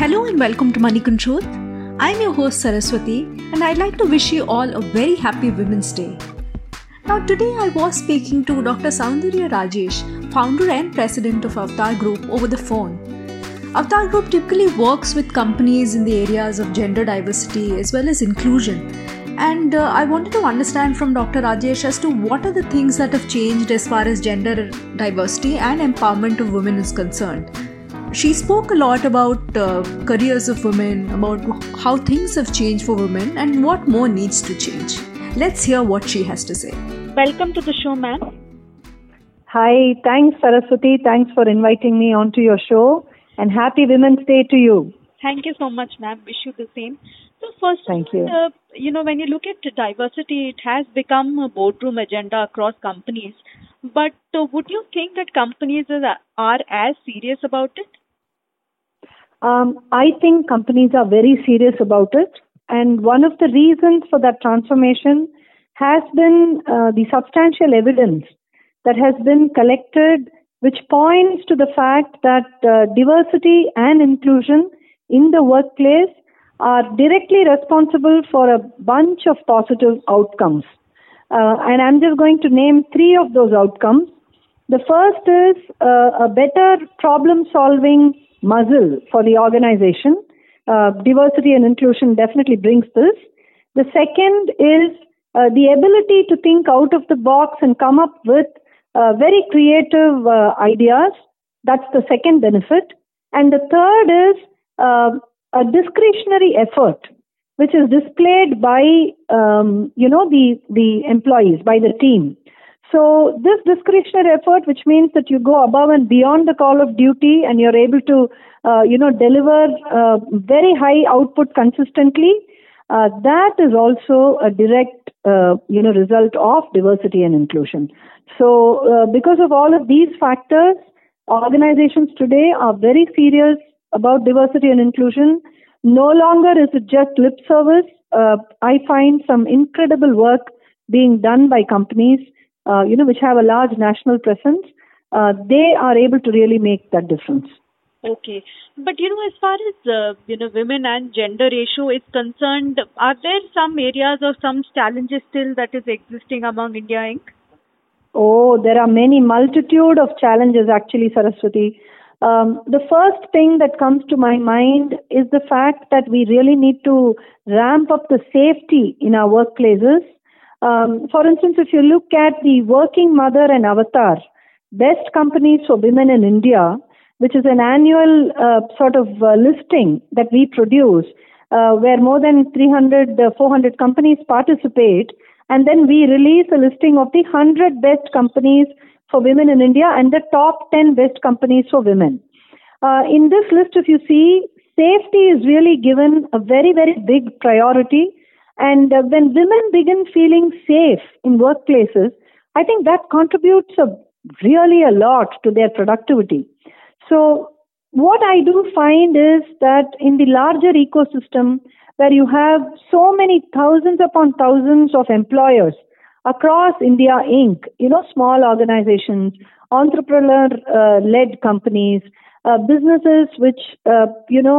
Hello and welcome to Money Control. I'm your host Saraswati and I'd like to wish you all a very happy Women's Day. Now today I was speaking to Dr. Soundarya Rajesh, founder and president of Avatar Group over the phone. Avatar Group typically works with companies in the areas of gender diversity as well as inclusion. And I wanted to understand from Dr. Rajesh as to what are the things that have changed as far as gender diversity and empowerment of women is concerned. She spoke a lot about careers of women, about how things have changed for women and what more needs to change. Let's hear what she has to say. Welcome to the show, ma'am. Hi, thanks Saraswati. Thanks for inviting me onto your show and happy Women's Day to you. Thank you so much, ma'am. Wish you the same. So first, thank you. When you look at diversity, it has become a boardroom agenda across companies. But would you think that companies are as serious about it? I think companies are very serious about it. And one of the reasons for that transformation has been the substantial evidence that has been collected, which points to the fact that diversity and inclusion in the workplace are directly responsible for a bunch of positive outcomes. And I'm just going to name three of those outcomes. The first is a better problem-solving muscle for the organization. Diversity and inclusion definitely brings this. The second is the ability to think out of the box and come up with very creative ideas. That's the second benefit. And the third is a discretionary effort, which is displayed by the employees, by the team. So this discretionary effort, which means that you go above and beyond the call of duty and you're able to, deliver very high output consistently, that is also a direct, result of diversity and inclusion. So because of all of these factors, organizations today are very serious about diversity and inclusion. No longer is it just lip service. I find some incredible work being done by companies which have a large national presence. They are able to really make that difference. Okay. But, as far as, women and gender ratio is concerned, are there some areas or some challenges still that is existing among India Inc.? Oh, there are many multitude of challenges actually, Saraswati. The first thing that comes to my mind is the fact that we really need to ramp up the safety in our workplaces. For instance, if you look at the Working Mother and Avatar, best companies for women in India, which is an annual listing that we produce, where more than 400 companies participate, and then we release a listing of the 100 best companies for women in India and the top 10 best companies for women. In this list, if you see, safety is really given a very, very big priority. And when women begin feeling safe in workplaces, I think that contributes really a lot to their productivity. So what I do find is that in the larger ecosystem, where you have so many thousands upon thousands of employers across India Inc., small organizations, entrepreneur-led companies, businesses which, are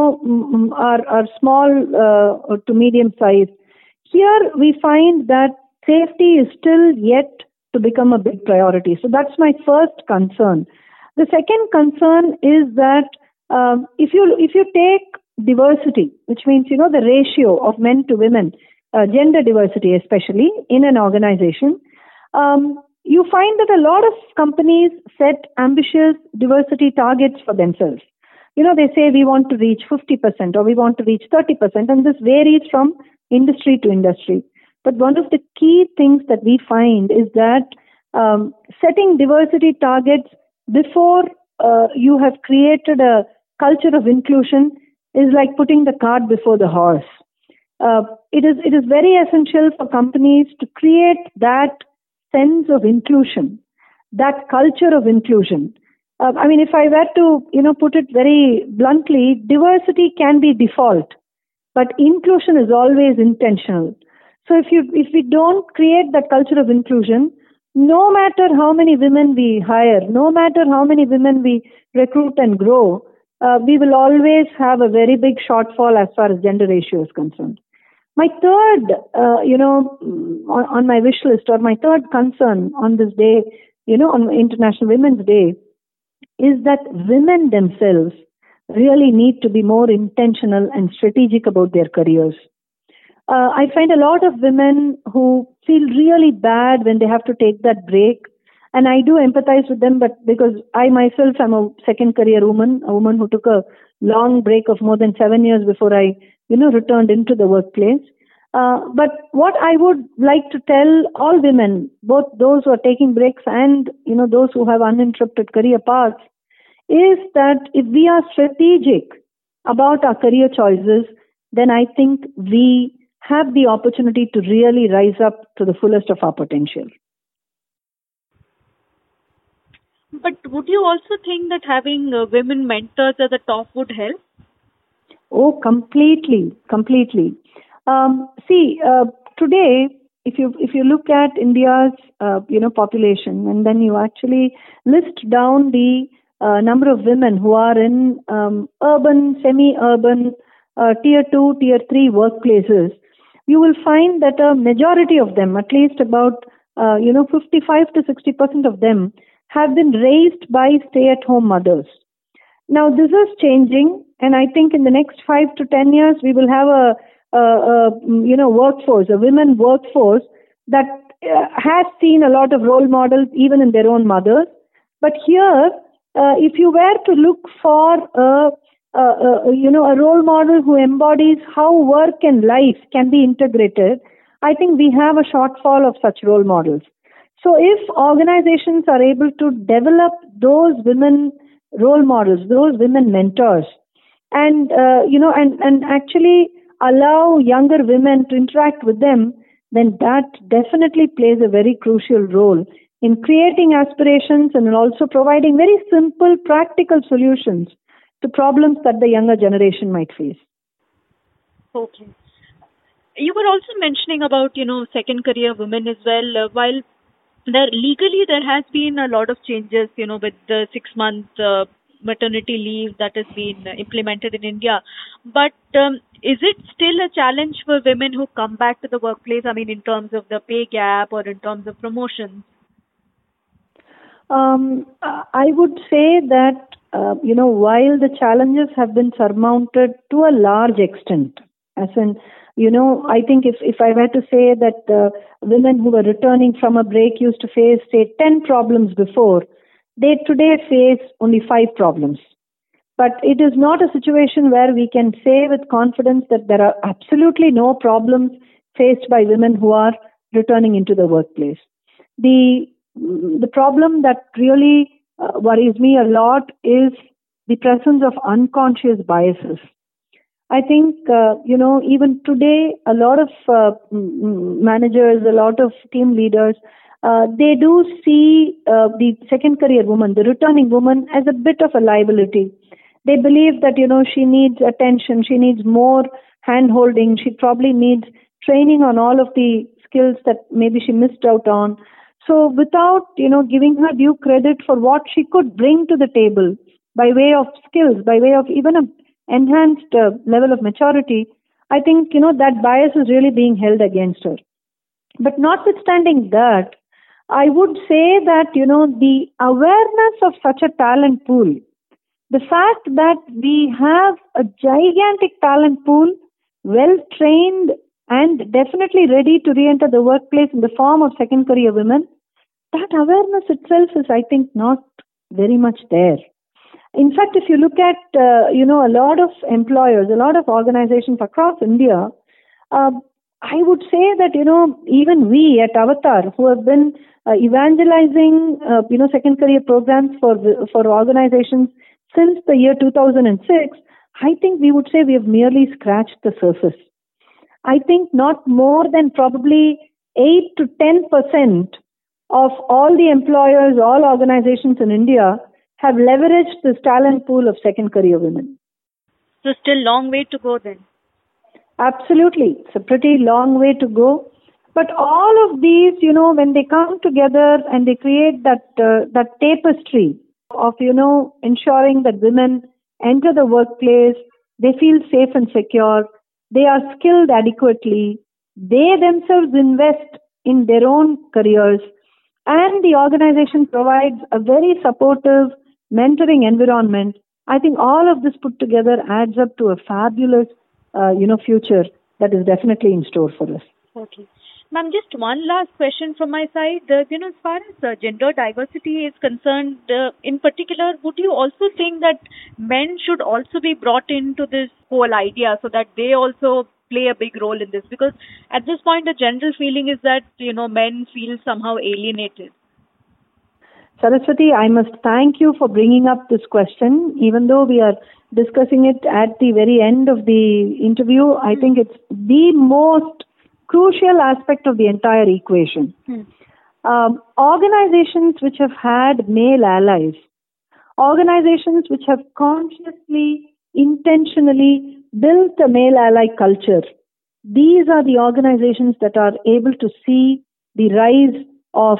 small to medium size. Here we find that safety is still yet to become a big priority. So that's my first concern. The second concern is that if you take diversity, which means, the ratio of men to women, gender diversity especially in an organization, you find that a lot of companies set ambitious diversity targets for themselves. They say we want to reach 50% or we want to reach 30%, and this varies from industry to industry. But one of the key things that we find is that setting diversity targets before you have created a culture of inclusion is like putting the cart before the horse. It is very essential for companies to create that sense of inclusion, that culture of inclusion. If I were to, put it very bluntly, diversity can be default, but inclusion is always intentional. So if we don't create that culture of inclusion, no matter how many women we hire, no matter how many women we recruit and grow, we will always have a very big shortfall as far as gender ratio is concerned. My third, on my wish list, or my third concern on this day, on International Women's Day, is that women themselves really need to be more intentional and strategic about their careers. I find a lot of women who feel really bad when they have to take that break. And I do empathize with them, but because I myself am a second career woman, a woman who took a long break of more than 7 years before I, returned into the workplace. But what I would like to tell all women, both those who are taking breaks and, those who have uninterrupted career paths, is that if we are strategic about our career choices, then I think we have the opportunity to really rise up to the fullest of our potential. But would you also think that having women mentors at the top would help? Oh, completely. Today, if you look at India's population, and then you actually list down the number of women who are in urban, semi-urban, tier 2, tier 3 workplaces, you will find that a majority of them, at least about 55 to 60% of them, have been raised by stay-at-home mothers. Now, this is changing, and I think in the next 5 to 10 years, we will have a workforce, a women workforce that has seen a lot of role models, even in their own mothers. But here, if you were to look for a role model who embodies how work and life can be integrated, I think we have a shortfall of such role models. So if organizations are able to develop those women role models, those women mentors, and actually allow younger women to interact with them, then that definitely plays a very crucial role in creating aspirations and also providing very simple, practical solutions to problems that the younger generation might face. Okay. You were also mentioning about, second career women as well. While legally there has been a lot of changes, with the 6-month maternity leave that has been implemented in India. But is it still a challenge for women who come back to the workplace? I mean, in terms of the pay gap or in terms of promotions? I would say that, while the challenges have been surmounted to a large extent, as in, I think if I were to say that women who were returning from a break used to face, say, 10 problems before, they today face only 5 problems. But it is not a situation where we can say with confidence that there are absolutely no problems faced by women who are returning into the workplace. The problem that really worries me a lot is the presence of unconscious biases. I think, even today, a lot of managers, a lot of team leaders, they do see the second career woman, the returning woman, as a bit of a liability. They believe that, she needs attention, she needs more hand-holding, she probably needs training on all of the skills that maybe she missed out on. So without, giving her due credit for what she could bring to the table by way of skills, by way of even an enhanced level of maturity, I think, that bias is really being held against her. But notwithstanding that, I would say that, the awareness of such a talent pool, the fact that we have a gigantic talent pool, well-trained and definitely ready to re-enter the workplace in the form of second career women, that awareness itself is, I think, not very much there. In fact, if you look at, a lot of employers, a lot of organizations across India, I would say that, even we at Avatar, who have been evangelizing, second career programs for organizations since the year 2006, I think we would say we have merely scratched the surface. I think not more than probably 8 to 10% of all the employers, all organizations in India have leveraged this talent pool of second career women. So still long way to go then? Absolutely. It's a pretty long way to go. But all of these, when they come together and they create that tapestry of, ensuring that women enter the workplace, they feel safe and secure, they are skilled adequately, they themselves invest in their own careers, and the organization provides a very supportive mentoring environment. I think all of this put together adds up to a fabulous, future that is definitely in store for us. Okay. Ma'am, just one last question from my side. As far as gender diversity is concerned, in particular, would you also think that men should also be brought into this whole idea so that they also play a big role in this? Because at this point, the general feeling is that, men feel somehow alienated. Saraswati, I must thank you for bringing up this question. Even though we are discussing it at the very end of the interview, I think it's the most crucial aspect of the entire equation. Organizations which have had male allies, organizations which have consciously, intentionally built a male ally culture, these are the organizations that are able to see the rise of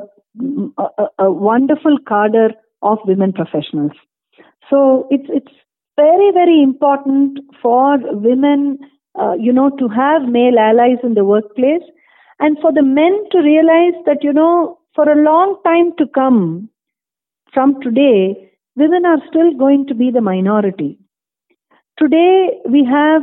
a wonderful cadre of women professionals. So it's very, very important for women to have male allies in the workplace, and for the men to realize that, for a long time to come from today, women are still going to be the minority. Today, we have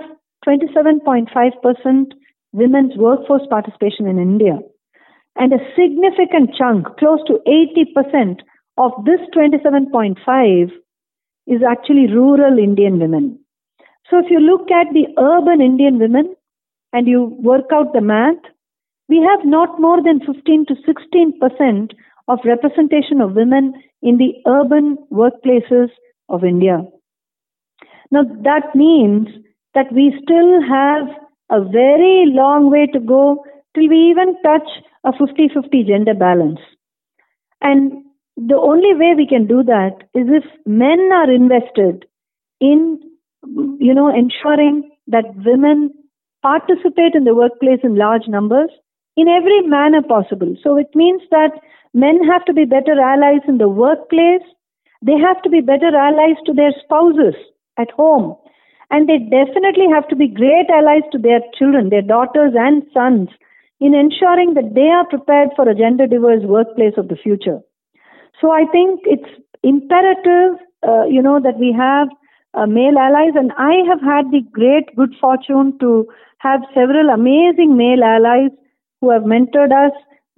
27.5% women's workforce participation in India, and a significant chunk, close to 80% of this 27.5 is actually rural Indian women. So if you look at the urban Indian women and you work out the math, we have not more than 15 to 16% of representation of women in the urban workplaces of India. Now that means that we still have a very long way to go till we even touch a 50-50 gender balance. And the only way we can do that is if men are invested in ensuring that women participate in the workplace in large numbers in every manner possible. So it means that men have to be better allies in the workplace. They have to be better allies to their spouses at home. And they definitely have to be great allies to their children, their daughters and sons, in ensuring that they are prepared for a gender diverse workplace of the future. So I think it's imperative, that we have male allies, and I have had the great good fortune to have several amazing male allies who have mentored us,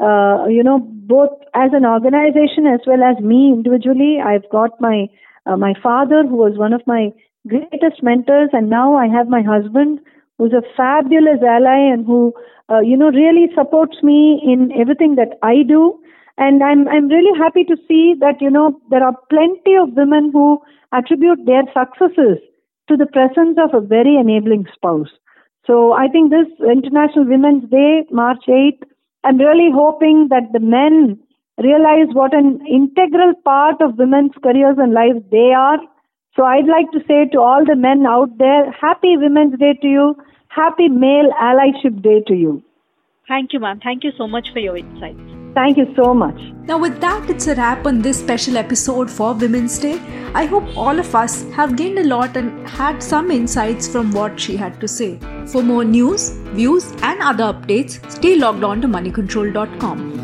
both as an organization as well as me individually. I've got my father, who was one of my greatest mentors, and now I have my husband, who's a fabulous ally and who, really supports me in everything that I do. And I'm really happy to see that, there are plenty of women who attribute their successes to the presence of a very enabling spouse. So I think this International Women's Day, March 8th, I'm really hoping that the men realize what an integral part of women's careers and lives they are. So I'd like to say to all the men out there, happy Women's Day to you. Happy Male Allyship Day to you. Thank you, ma'am. Thank you so much for your insights. Thank you so much. Now with that, it's a wrap on this special episode for Women's Day. I hope all of us have gained a lot and had some insights from what she had to say. For more news, views and other updates, stay logged on to moneycontrol.com.